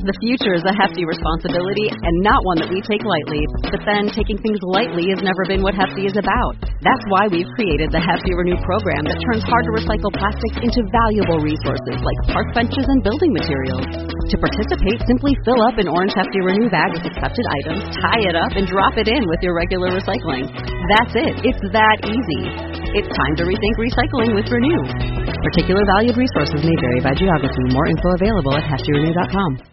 The future is a hefty responsibility and not one that we take lightly. But then taking things lightly has never been what Hefty is about. That's why we've created the Hefty Renew program that turns hard-to-recycle plastics into valuable resources like park benches and building materials. To participate, simply fill up an orange Hefty Renew bag with accepted items, tie it up, and drop it in with your regular recycling. That's it. It's that easy. It's time to rethink recycling with Renew. Particular valued resources may vary by geography. More info available at heftyrenew.com.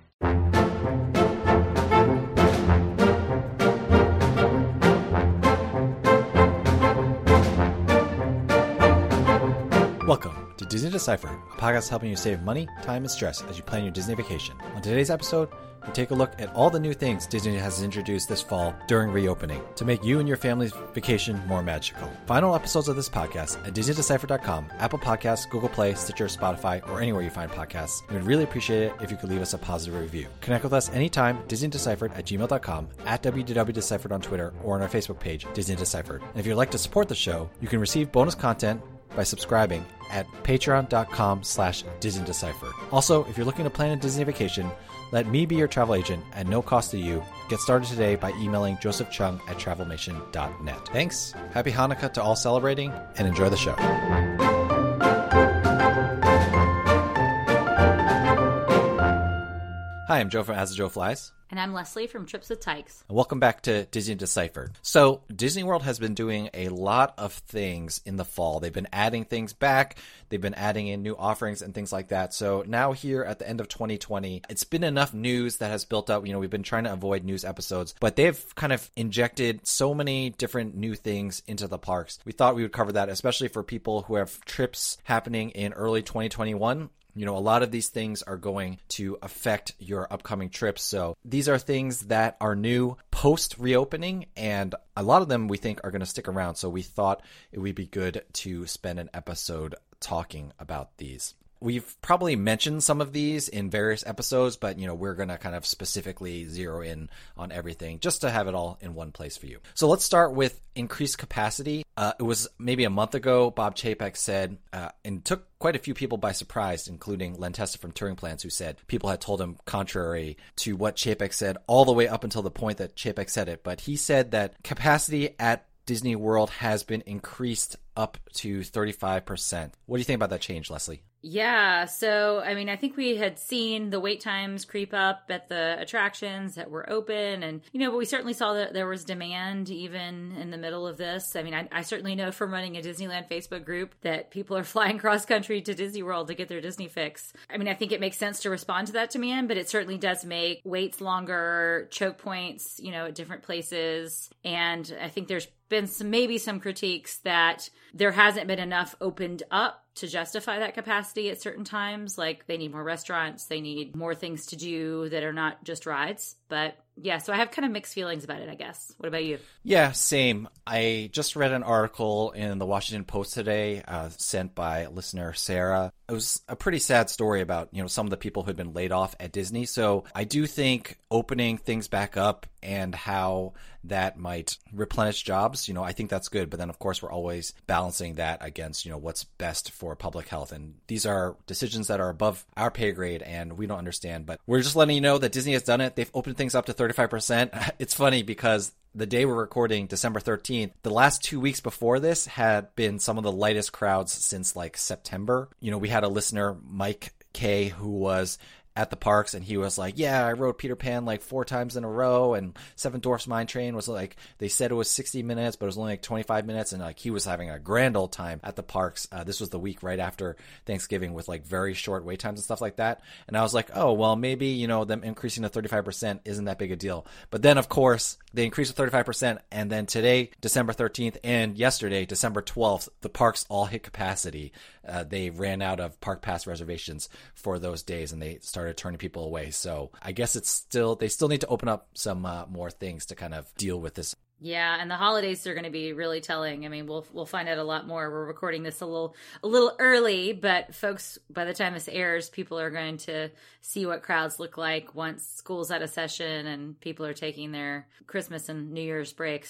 Welcome to Disney Deciphered, a podcast helping you save money, time, and stress as you plan your Disney vacation. On today's episode, we take a look at all the new things Disney has introduced this fall during reopening to make you and your family's vacation more magical. Final episodes of this podcast at DisneyDeciphered.com, Apple Podcasts, Google Play, Stitcher, Spotify, or anywhere you find podcasts. We would really appreciate it if you could leave us a positive review. Connect with us anytime, DisneyDeciphered@gmail.com, at WDWDeciphered on Twitter, or on our Facebook page, Disney Deciphered. And if you'd like to support the show, you can receive bonus content by subscribing at patreon.com/DisneyDeciphered. Also, if you're looking to plan a Disney vacation, let me be your travel agent at no cost to you. Get started today by emailing Joseph Chung at travelnation.net. Thanks, happy Hanukkah to all celebrating, and enjoy the show. Hi, I'm Joe from As the Joe Flies. And I'm Leslie from Trips with Tykes. Welcome back to Disney Deciphered. So Disney World has been doing a lot of things in the fall. They've been adding things back. They've been adding in new offerings and things like that. So now here at the end of 2020, it's been enough news that has built up. You know, we've been trying to avoid news episodes, but they've kind of injected so many different new things into the parks. We thought we would cover that, especially for people who have trips happening in early 2021. You know, a lot of these things are going to affect your upcoming trips. So these are things that are new post reopening, and a lot of them we think are going to stick around. So we thought it would be good to spend an episode talking about these. We've probably mentioned some of these in various episodes, but, you know, we're going to kind of specifically zero in on everything just to have it all in one place for you. So let's start with increased capacity. It was maybe a month ago, Bob Chapek said, and took quite a few people by surprise, including Len Testa from Touring Plans, who said people had told him contrary to what Chapek said all the way up until the point that Chapek said it. But he said that capacity at Disney World has been increased up to 35%. What do you think about that change, Leslie? Yeah, so, I mean, I think we had seen the wait times creep up at the attractions that were open, and, you know, but we certainly saw that there was demand even in the middle of this. I mean, I certainly know from running a Disneyland Facebook group that people are flying cross-country to Disney World to get their Disney fix. I mean, I think it makes sense to respond to that demand, but it certainly does make waits longer, choke points, you know, at different places, and I think there's been maybe some critiques that there hasn't been enough opened up to justify that capacity at certain times. Like, they need more restaurants, they need more things to do that are not just rides. But yeah, so I have kind of mixed feelings about it, I guess. What about you? Yeah, same. I just read an article in the Washington Post today, sent by listener Sarah. It was a pretty sad story about, you know, some of the people who had been laid off at Disney. So I do think opening things back up and how that might replenish jobs, you know, I think that's good. But then, of course, we're always balancing that against, you know, what's best for public health. And these are decisions that are above our pay grade and we don't understand. But we're just letting you know that Disney has done it. They've opened things up to 35%. It's funny because the day we're recording, December 13th, the last 2 weeks before this had been some of the lightest crowds since like September. You know, we had a listener, Mike K, who was at the parks, and he was like, yeah, I rode Peter Pan like 4 times in a row, and Seven Dwarfs Mine Train was like, they said it was 60 minutes, but it was only like 25 minutes, and like he was having a grand old time at the parks. This was the week right after Thanksgiving with like very short wait times and stuff like that. And I was like, oh, well, maybe, you know, them increasing to 35% isn't that big a deal. But then, of course, they increased to 35%, and then today, December 13th, and yesterday, December 12th, the parks all hit capacity. They ran out of park pass reservations for those days, and they started turning people away. So I guess they still need to open up some more things to kind of deal with this. Yeah, and the holidays are going to be really telling. I mean, we'll find out a lot more. We're recording this a little early, but folks, by the time this airs, people are going to see what crowds look like once school's out of session and people are taking their Christmas and New Year's breaks.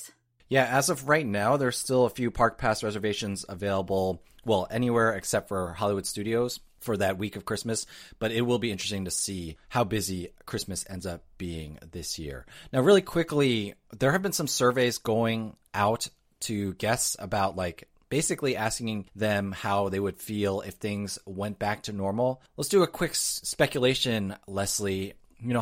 Yeah, as of right now, there's still a few Park Pass reservations available, well, anywhere except for Hollywood Studios for that week of Christmas, but it will be interesting to see how busy Christmas ends up being this year. Now, really quickly, there have been some surveys going out to guests about basically asking them how they would feel if things went back to normal. Let's do a quick speculation, Leslie.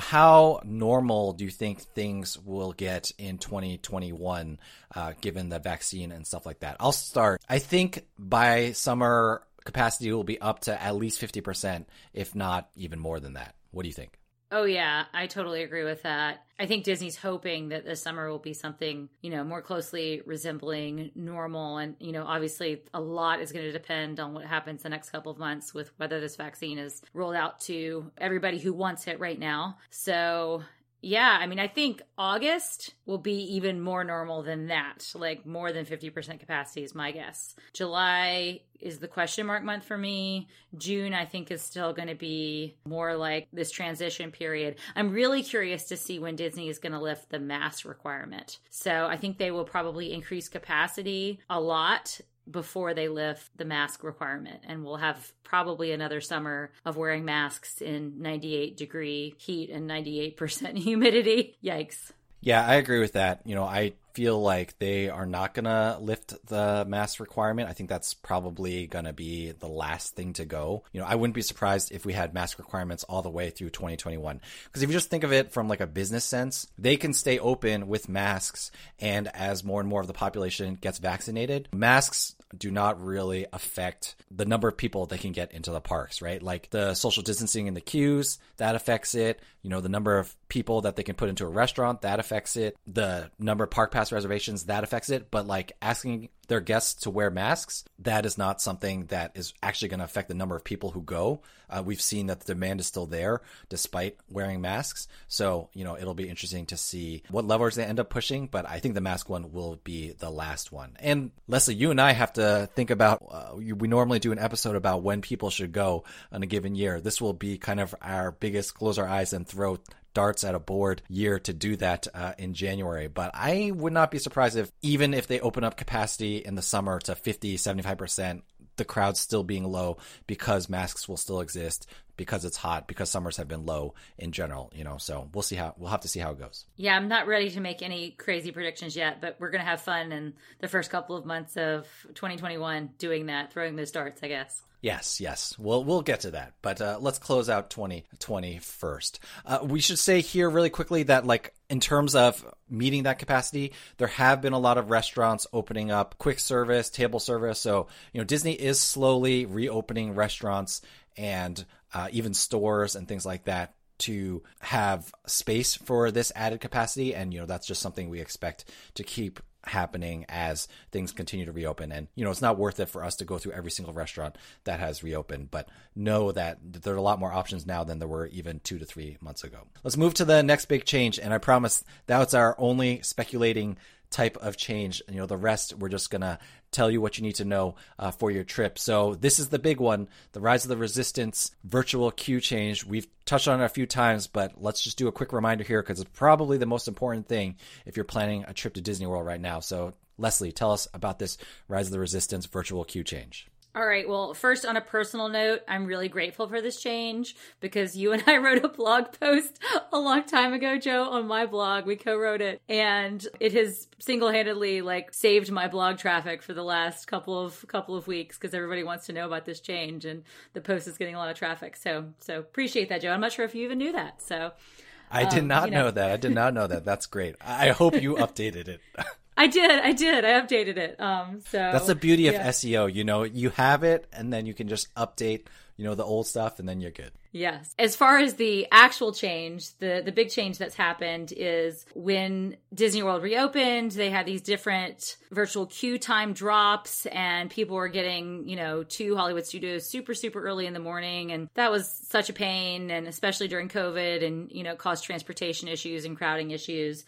How normal do you think things will get in 2021, given the vaccine and stuff like that? I'll start. I think by summer, capacity will be up to at least 50%, if not even more than that. What do you think? Oh, yeah, I totally agree with that. I think Disney's hoping that this summer will be something, more closely resembling normal. And, obviously a lot is going to depend on what happens the next couple of months with whether this vaccine is rolled out to everybody who wants it right now. So yeah, I think August will be even more normal than that, more than 50% capacity is my guess. July is the question mark month for me. June, I think, is still going to be more like this transition period. I'm really curious to see when Disney is going to lift the mask requirement. So I think they will probably increase capacity a lot before they lift the mask requirement. And we'll have probably another summer of wearing masks in 98-degree heat and 98% humidity. Yikes. Yeah, I agree with that. I feel like they are not going to lift the mask requirement. I think that's probably going to be the last thing to go. I wouldn't be surprised if we had mask requirements all the way through 2021. Because if you just think of it from a business sense, they can stay open with masks. And as more and more of the population gets vaccinated, masks do not really affect the number of people that can get into the parks, right? The social distancing in the queues, that affects it. The number of people that they can put into a restaurant, that affects it. The number of Park Pass reservations, that affects it. But asking their guests to wear masks, that is not something that is actually going to affect the number of people who go. We've seen that the demand is still there despite wearing masks. So, it'll be interesting to see what levers they end up pushing. But I think the mask one will be the last one. And Leslie, you and I have to think about, we normally do an episode about when people should go on a given year. This will be kind of our biggest close our eyes and throw darts at a board year to do that in January. But I would not be surprised if even if they open up capacity in the summer to 50-75%, the crowd's still being low because masks will still exist, because it's hot, because summers have been low in general, so we'll have to see how it goes. Yeah, I'm not ready to make any crazy predictions yet, but we're going to have fun in the first couple of months of 2021 doing that, throwing those darts, I guess. Yes. We'll get to that. But let's close out 2020 first. We should say here really quickly that in terms of meeting that capacity, there have been a lot of restaurants opening up quick service, table service. So, Disney is slowly reopening restaurants and even stores and things like that to have space for this added capacity. And, that's just something we expect to keep happening as things continue to reopen. And, it's not worth it for us to go through every single restaurant that has reopened, but know that there are a lot more options now than there were even 2 to 3 months ago. Let's move to the next big change. And I promise that's our only speculating type of change. The rest, we're just going to tell you what you need to know for your trip. So this is the big one, the Rise of the Resistance virtual queue change. We've touched on it a few times, but let's just do a quick reminder here because it's probably the most important thing if you're planning a trip to Disney World right now. So Leslie, tell us about this Rise of the Resistance virtual queue change. All right. Well, first, on a personal note, I'm really grateful for this change because you and I wrote a blog post a long time ago, Joe, on my blog. We co-wrote it, and it has single-handedly saved my blog traffic for the last couple of weeks because everybody wants to know about this change, and the post is getting a lot of traffic. So appreciate that, Joe. I'm not sure if you even knew that. So I did not know that. I did not know that. That's great. I hope you updated it. I did. I updated it. So that's the beauty of SEO. You have it and then you can just update, the old stuff and then you're good. Yes. As far as the actual change, the big change that's happened is when Disney World reopened, they had these different virtual queue time drops and people were getting, to Hollywood Studios super, super early in the morning. And that was such a pain, and especially during COVID, and, caused transportation issues and crowding issues.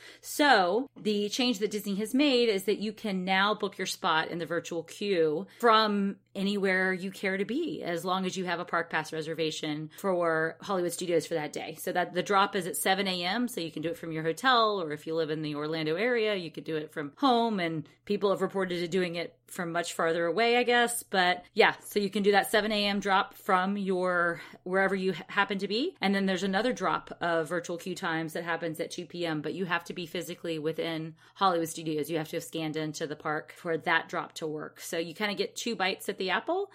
So the change that Disney has made is that you can now book your spot in the virtual queue from anywhere you care to be, as long as you have a Park Pass reservation for for Hollywood Studios for that day. So that the drop is at 7 a.m. So you can do it from your hotel, or if you live in the Orlando area, you could do it from home. And people have reported to doing it from much farther away, I guess. But yeah, so you can do that 7 a.m. drop from your wherever you happen to be. And then there's another drop of virtual queue times that happens at 2 p.m. But you have to be physically within Hollywood Studios. You have to have scanned into the park for that drop to work. So you kind of get 2 bites at the apple,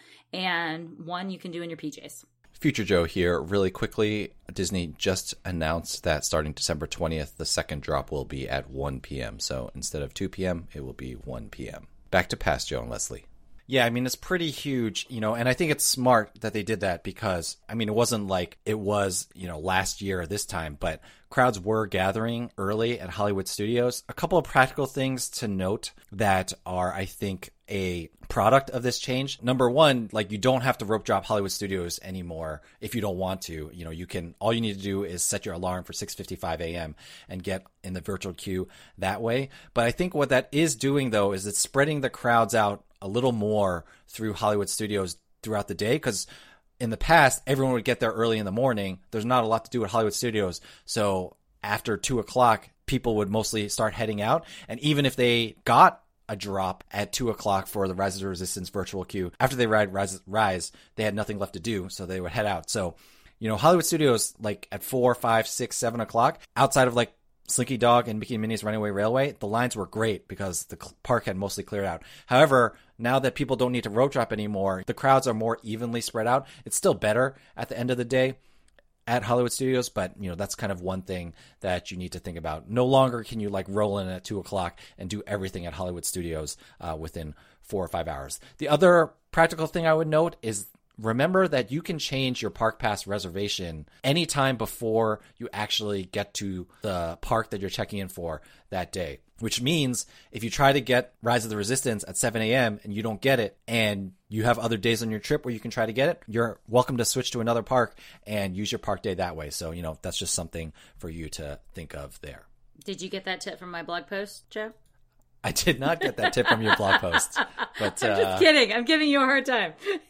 and one you can do in your PJs. Future Joe here. Really quickly, Disney just announced that starting December 20th, the second drop will be at 1 p.m. So instead of 2 p.m., it will be 1 p.m. Back to Past Joe and Leslie. Yeah, I mean, it's pretty huge, and I think it's smart that they did that because, I mean, it wasn't like it was, last year or this time, but crowds were gathering early at Hollywood Studios. A couple of practical things to note that are, I think, a product of this change. Number one, like, you don't have to rope drop Hollywood Studios anymore if you don't want to. All you need to do is set your alarm for 6:55 a.m. and get in the virtual queue that way. But I think what that is doing, though, is it's spreading the crowds out a little more through Hollywood Studios throughout the day, because in the past, everyone would get there early in the morning. There's not a lot to do at Hollywood Studios. So after 2 o'clock, people would mostly start heading out. And even if they got a drop at 2 o'clock for the Rise of the Resistance virtual queue, after they ride Rise, they had nothing left to do. So they would head out. So, Hollywood Studios, like at 4, 5, 6, 7 o'clock, outside of like Slinky Dog and Mickey and Minnie's Runaway Railway, the lines were great because the park had mostly cleared out. However, now that people don't need to rope drop anymore, the crowds are more evenly spread out. It's still better at the end of the day at Hollywood Studios, but that's kind of one thing that you need to think about. No longer can you like roll in at 2 o'clock and do everything at Hollywood Studios within 4 or 5 hours. The other practical thing I would note is, remember that you can change your park pass reservation anytime before you actually get to the park that you're checking in for that day. Which means if you try to get Rise of the Resistance at 7 a.m. and you don't get it, and you have other days on your trip where you can try to get it, you're welcome to switch to another park and use your park day that way. So, that's just something for you to think of there. Did you get that tip from my blog post, Joe? I did not get that tip from your blog post. But I'm just kidding. I'm giving you a hard time.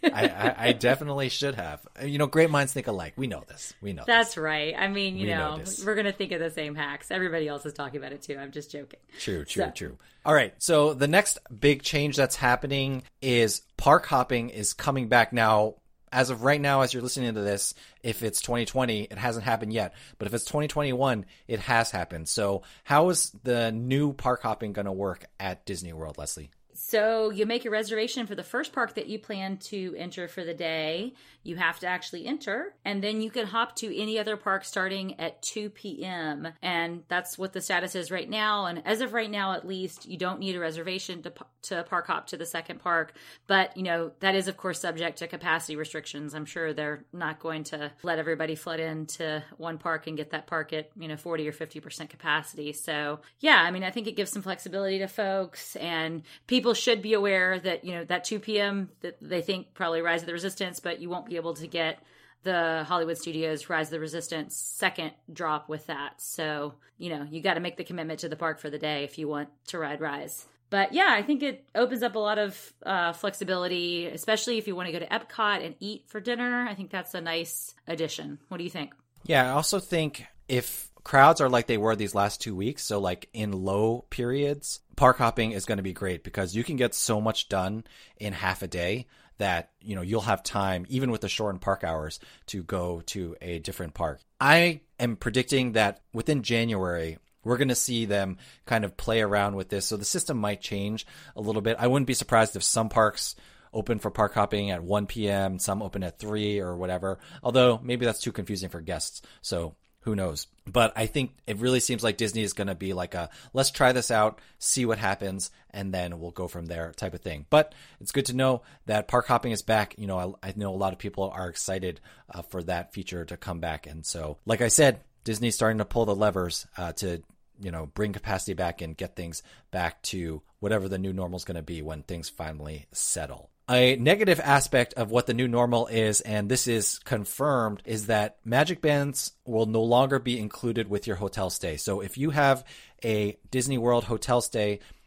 I definitely should have. Great minds think alike. We know this. That's right. I mean, we're going to think of the same hacks. Everybody else is talking about it too. I'm just joking. True. All right. So the next big change that's happening is park hopping is coming back now. As of right now, as you're listening to this, if it's 2020, it hasn't happened yet. But if it's 2021, it has happened. So how is the new park hopping going to work at Disney World, Leslie? So you make a reservation for the first park that you plan to enter for the day. You have to actually enter, and then you can hop to any other park starting at 2 p.m. And that's what the status is right now. And as of right now, at least, you don't need a reservation to park hop to the second park. But, that is, of course, subject to capacity restrictions. I'm sure they're not going to let everybody flood into one park and get that park at, 40 or 50% capacity. So, yeah, I mean, I think it gives some flexibility to folks, and people should be aware that, that 2 p.m. that they think probably Rise of the Resistance, but you won't be able to get the Hollywood Studios Rise of the Resistance second drop with that. So, you got to make the commitment to the park for the day if you want to ride Rise. But yeah, I think it opens up a lot of flexibility, especially if you want to go to Epcot and eat for dinner. I think that's a nice addition. What do you think? Yeah, I also think if crowds are like they were these last 2 weeks, so like in low periods, park hopping is going to be great because you can get so much done in half a day that, you'll have time, even with the shortened park hours, to go to a different park. I am predicting that within January, we're going to see them kind of play around with this. So the system might change a little bit. I wouldn't be surprised if some parks open for park hopping at 1 p.m., some open at 3 or whatever, although maybe that's too confusing for guests. So who knows? But I think it really seems like Disney is going to be like let's try this out, see what happens, and then we'll go from there type of thing. But it's good to know that park hopping is back. I know a lot of people are excited for that feature to come back. And so, like I said, Disney's starting to pull the levers to bring capacity back and get things back to whatever the new normal is going to be when things finally settle. A negative aspect of what the new normal is, and this is confirmed, is that Magic Bands will no longer be included with your hotel stay. So if you have a Disney World hotel stay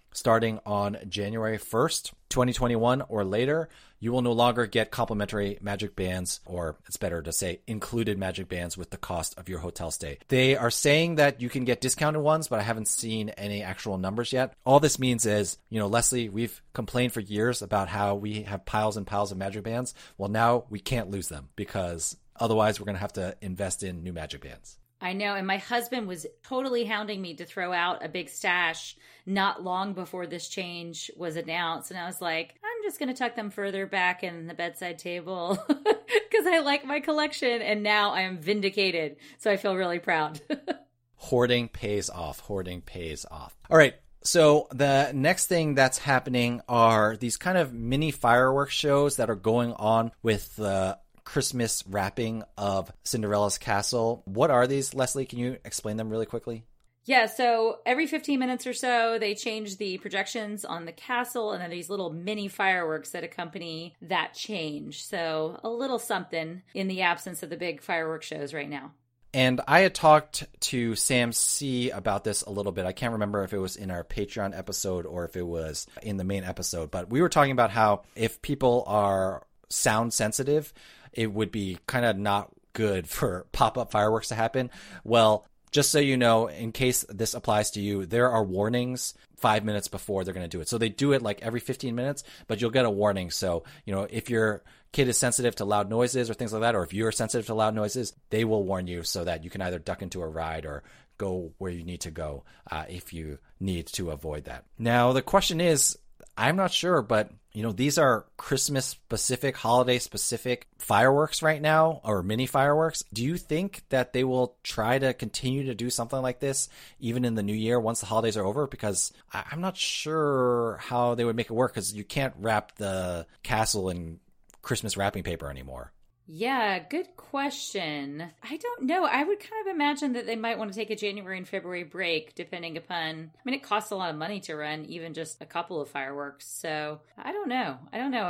starting on January 1st, 2021 or later, you will no longer get complimentary Magic Bands, or it's better to say included Magic Bands with the cost of your hotel stay. They are saying that you can get discounted ones, but I haven't seen any actual numbers yet. All this means is, Leslie, we've complained for years about how we have piles and piles of Magic Bands. Well, now we can't lose them because otherwise we're going to have to invest in new Magic Bands. I know. And my husband was totally hounding me to throw out a big stash not long before this change was announced. And I was like, I'm just going to tuck them further back in the bedside table because I like my collection. And now I am vindicated. So I feel really proud. Hoarding pays off. Hoarding pays off. All right. So the next thing that's happening are these kind of mini fireworks shows that are going on with the Christmas wrapping of Cinderella's castle. What are these, Leslie? Can you explain them really quickly? Yeah, so every 15 minutes or so, they change the projections on the castle, and then these little mini fireworks that accompany that change. So a little something in the absence of the big fireworks shows right now. And I had talked to Sam C about this a little bit. I can't remember if it was in our Patreon episode or if it was in the main episode, but we were talking about how if people are sound sensitive, it would be kind of not good for pop-up fireworks to happen. Well, just so you know, in case this applies to you, there are warnings 5 minutes before they're going to do it. So they do it like every 15 minutes, but you'll get a warning. So, if your kid is sensitive to loud noises or things like that, or if you're sensitive to loud noises, they will warn you so that you can either duck into a ride or go where you need to go if you need to avoid that. Now, the question is, I'm not sure, but these are Christmas-specific, holiday-specific fireworks right now, or mini fireworks. Do you think that they will try to continue to do something like this even in the new year once the holidays are over? Because I'm not sure how they would make it work, because you can't wrap the castle in Christmas wrapping paper anymore. Yeah, good question. I don't know. I would kind of imagine that they might want to take a January and February break, depending upon, it costs a lot of money to run even just a couple of fireworks. So I don't know.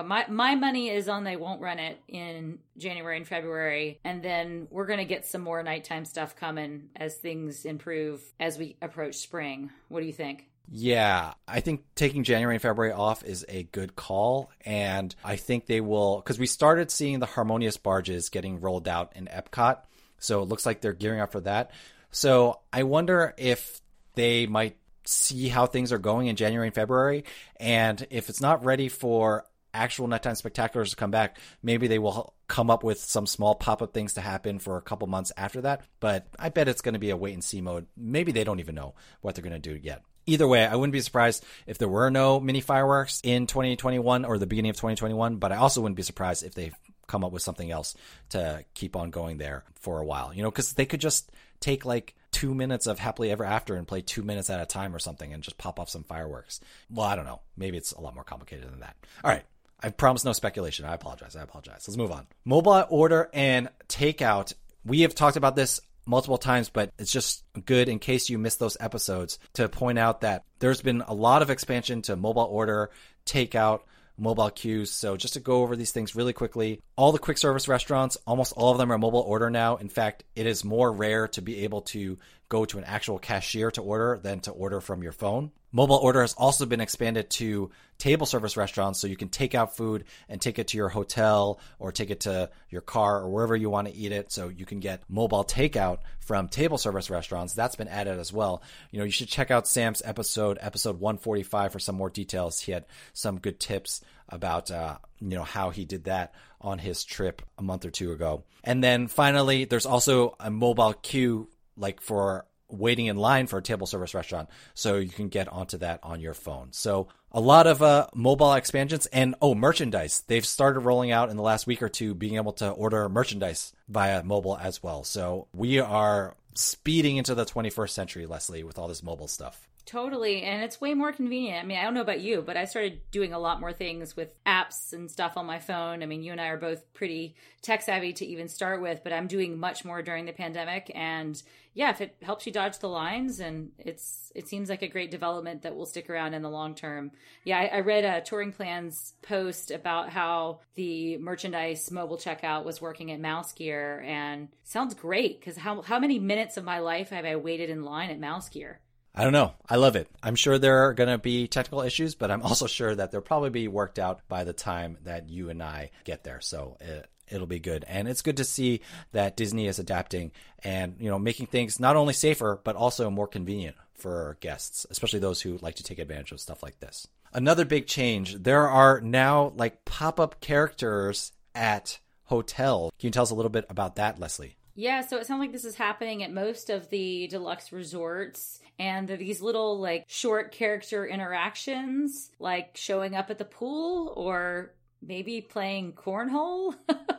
My money is on they won't run it in January and February. And then we're going to get some more nighttime stuff coming as things improve as we approach spring. What do you think? Yeah, I think taking January and February off is a good call. And I think they will, because we started seeing the Harmonious barges getting rolled out in Epcot. So it looks like they're gearing up for that. So I wonder if they might see how things are going in January and February. And if it's not ready for actual nighttime spectaculars to come back, maybe they will come up with some small pop-up things to happen for a couple months after that. But I bet it's going to be a wait and see mode. Maybe they don't even know what they're going to do yet. Either way, I wouldn't be surprised if there were no mini fireworks in 2021 or the beginning of 2021, but I also wouldn't be surprised if they come up with something else to keep on going there for a while, because they could just take like 2 minutes of Happily Ever After and play 2 minutes at a time or something and just pop off some fireworks. Well, I don't know. Maybe it's a lot more complicated than that. All right. I promise no speculation. I apologize. Let's move on. Mobile order and takeout. We have talked about this multiple times, but it's just good in case you missed those episodes to point out that there's been a lot of expansion to mobile order, takeout, mobile queues. So just to go over these things really quickly, all the quick service restaurants, almost all of them are mobile order now. In fact, it is more rare to be able to go to an actual cashier to order than to order from your phone. Mobile order has also been expanded to table service restaurants, so you can take out food and take it to your hotel or take it to your car or wherever you want to eat it. So you can get mobile takeout from table service restaurants. That's been added as well. You should check out Sam's episode 145 for some more details. He had some good tips about, how he did that on his trip a month or two ago. And then finally, there's also a mobile queue like for waiting in line for a table service restaurant, so you can get onto that on your phone. So a lot of mobile expansions and merchandise. They've started rolling out in the last week or two, being able to order merchandise via mobile as well. So we are speeding into the 21st century, Leslie, with all this mobile stuff. Totally. And it's way more convenient. I don't know about you, but I started doing a lot more things with apps and stuff on my phone. You and I are both pretty tech savvy to even start with, but I'm doing much more during the pandemic. And yeah, if it helps you dodge the lines, and it seems like a great development that will stick around in the long term. Yeah, I read Touring Plan's post about how the merchandise mobile checkout was working at Mouse Gear, and sounds great, because how many minutes of my life have I waited in line at Mouse Gear? I don't know. I love it. I'm sure there are going to be technical issues, but I'm also sure that they'll probably be worked out by the time that you and I get there. So it'll be good. And it's good to see that Disney is adapting and, you know, making things not only safer, but also more convenient for guests, especially those who like to take advantage of stuff like this. Another big change. There are now like pop-up characters at hotels. Can you tell us a little bit about that, Leslie? Yeah, so it sounds like this is happening at most of the deluxe resorts. And there are these little like short character interactions, like showing up at the pool or maybe playing cornhole.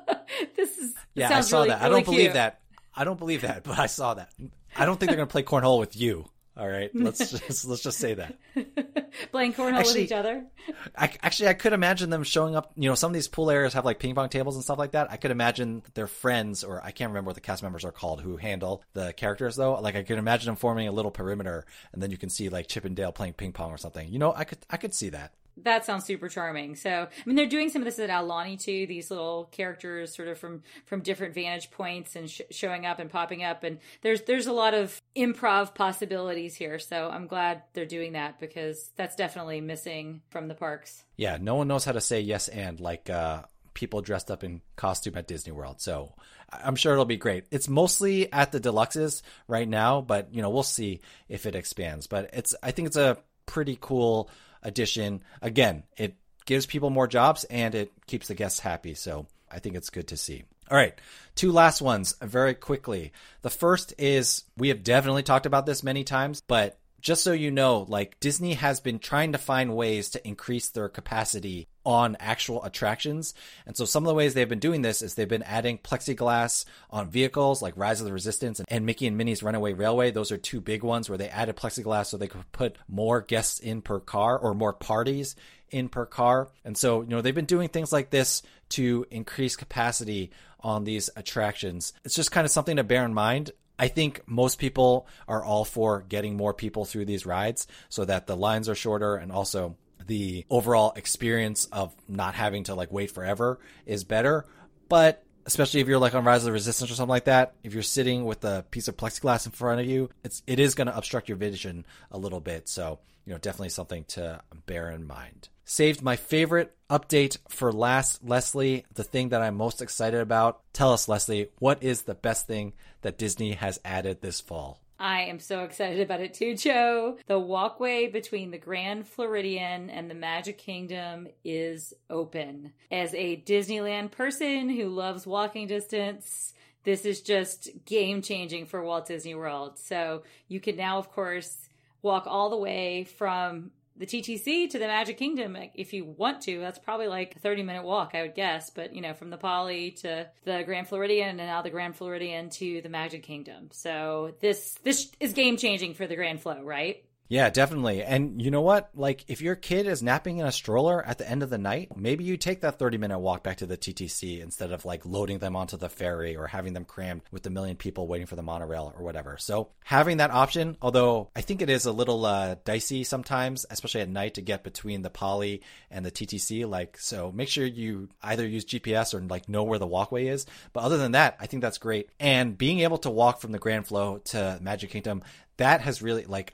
I saw really, that. Really I don't cute. believe that. I don't believe that, but I saw that. I don't think they're going to play cornhole with you. All right, let's just say that. Playing cornhole with each other. I could imagine them showing up. You know, some of these pool areas have like ping pong tables and stuff like that. I could imagine their friends, or I can't remember what the cast members are called, who handle the characters though. Like I could imagine them forming a little perimeter, and then you can see like Chip and Dale playing ping pong or something. You know, I could see that. That sounds super charming. So, I mean, they're doing some of this at Aulani too. These little characters, sort of from different vantage points, and showing up and popping up. And there's a lot of improv possibilities here. So I'm glad they're doing that, because that's definitely missing from the parks. Yeah, no one knows how to say yes and like people dressed up in costume at Disney World. So I'm sure it'll be great. It's mostly at the deluxes right now, but you know, we'll see if it expands. But I think it's a pretty cool addition. Again, it gives people more jobs and it keeps the guests happy. So I think it's good to see. All right, 2 last ones very quickly. The first is, we have definitely talked about this many times, but just so you know, like Disney has been trying to find ways to increase their capacity on actual attractions. And so some of the ways they've been doing this is they've been adding plexiglass on vehicles like Rise of the Resistance and Mickey and Minnie's Runaway Railway. Those are 2 big ones where they added plexiglass so they could put more guests in per car, or more parties in per car. And so, you know, they've been doing things like this to increase capacity on these attractions. It's just kind of something to bear in mind. I think most people are all for getting more people through these rides so that the lines are shorter, and also the overall experience of not having to like wait forever is better. But especially if you're like on Rise of the Resistance or something like that, if you're sitting with a piece of plexiglass in front of you, it is going to obstruct your vision a little bit. So, you know, definitely something to bear in mind. Saved my favorite update for last, Leslie, the thing that I'm most excited about. Tell us, Leslie, what is the best thing that Disney has added this fall? I am so excited about it too, Joe. The walkway between the Grand Floridian and the Magic Kingdom is open. As a Disneyland person who loves walking distance, this is just game-changing for Walt Disney World. So you can now, of course, walk all the way from the TTC to the Magic Kingdom if you want to. That's probably like a 30-minute walk, I would guess. But, you know, from the Poly to the Grand Floridian, and now the Grand Floridian to the Magic Kingdom. So this is game-changing for the Grand Flow, right? Yeah, definitely. And you know what? Like, if your kid is napping in a stroller at the end of the night, maybe you take that 30-minute walk back to the TTC instead of like loading them onto the ferry or having them crammed with a million people waiting for the monorail or whatever. So having that option, although I think it is a little dicey sometimes, especially at night, to get between the Poly and the TTC. Like, so make sure you either use GPS or like know where the walkway is. But other than that, I think that's great. And being able to walk from the Grand Flow to Magic Kingdom, that has really, like,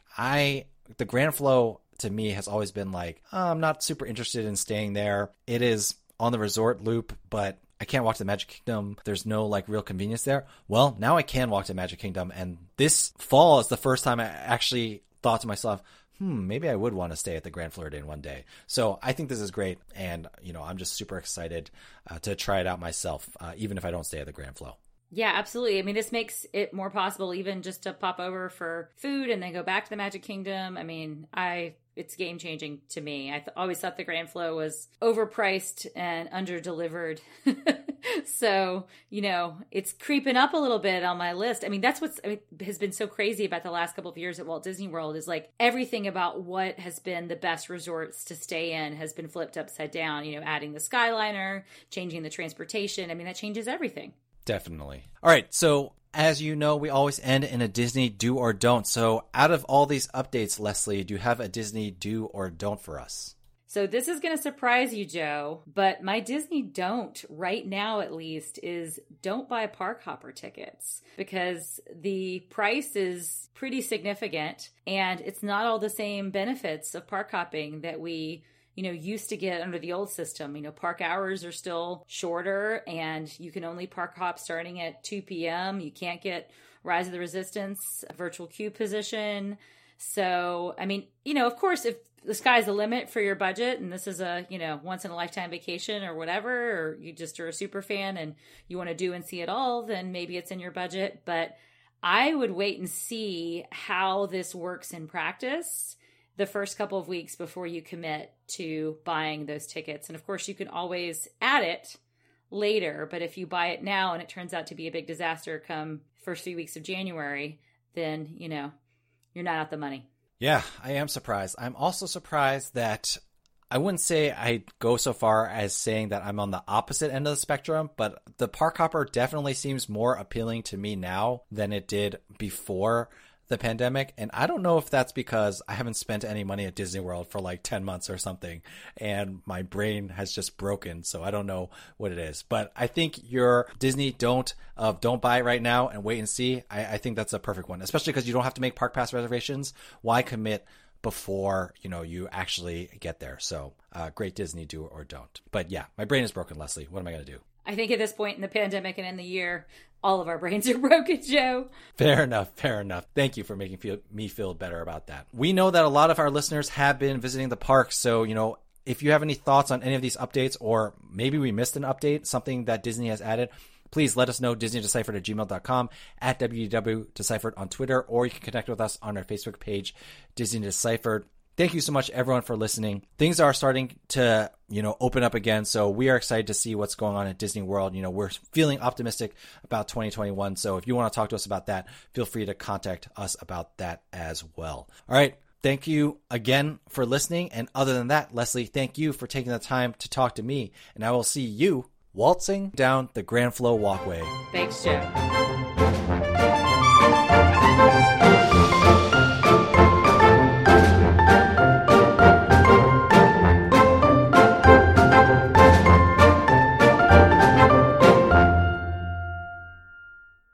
the Grand Flow to me has always been like, oh, I'm not super interested in staying there. It is on the resort loop, but I can't walk to the Magic Kingdom. There's no like real convenience there. Well, now I can walk to Magic Kingdom. And this fall is the first time I actually thought to myself, maybe I would want to stay at the Grand Floridian one day. So I think this is great. And, you know, I'm just super excited to try it out myself, even if I don't stay at the Grand Flow. Yeah, absolutely. I mean, this makes it more possible even just to pop over for food and then go back to the Magic Kingdom. I mean, it's game changing to me. I always thought the Grand Flow was overpriced and under-delivered. So, you know, it's creeping up a little bit on my list. I mean, that's has been so crazy about the last couple of years at Walt Disney World, is like everything about what has been the best resorts to stay in has been flipped upside down. You know, adding the Skyliner, changing the transportation. I mean, that changes everything. Definitely. All right. So as you know, we always end in a Disney do or don't. So out of all these updates, Leslie, do you have a Disney do or don't for us? So this is going to surprise you, Joe, but my Disney don't, right now at least, is don't buy park hopper tickets, because the price is pretty significant and it's not all the same benefits of park hopping that we used to get under the old system. Park hours are still shorter and you can only park hop starting at 2 p.m. You can't get Rise of the Resistance virtual queue position. So, of course, if the sky's the limit for your budget and this is a, once in a lifetime vacation or whatever, or you just are a super fan and you want to do and see it all, then maybe it's in your budget. But I would wait and see how this works in practice the first couple of weeks before you commit to buying those tickets. And of course, you can always add it later. But if you buy it now and it turns out to be a big disaster come first few weeks of January, then, you're not out the money. Yeah, I am surprised. I'm also surprised that I wouldn't say I'd go so far as saying that I'm on the opposite end of the spectrum, but the park hopper definitely seems more appealing to me now than it did before the pandemic. And I don't know if that's because I haven't spent any money at Disney World for like 10 months or something, and my brain has just broken. So I don't know what it is, but I think your Disney don't buy it right now and wait and see. I think that's a perfect one, especially because you don't have to make park pass reservations. Why commit before, you actually get there? So great Disney, do or don't. But yeah, my brain is broken, Leslie. What am I going to do? I think at this point in the pandemic and in the year, all of our brains are broken, Joe. Fair enough. Thank you for making me feel better about that. We know that a lot of our listeners have been visiting the parks. So, if you have any thoughts on any of these updates, or maybe we missed an update, something that Disney has added, please let us know. DisneyDeciphered@gmail.com, at WDW on Twitter, or you can connect with us on our Facebook page, Disney Deciphered. Thank you so much, everyone, for listening. Things are starting to, open up again. So we are excited to see what's going on at Disney World. We're feeling optimistic about 2021. So if you want to talk to us about that, feel free to contact us about that as well. All right. Thank you again for listening. And other than that, Leslie, thank you for taking the time to talk to me. And I will see you waltzing down the Grand Flow walkway. Thanks, Joe.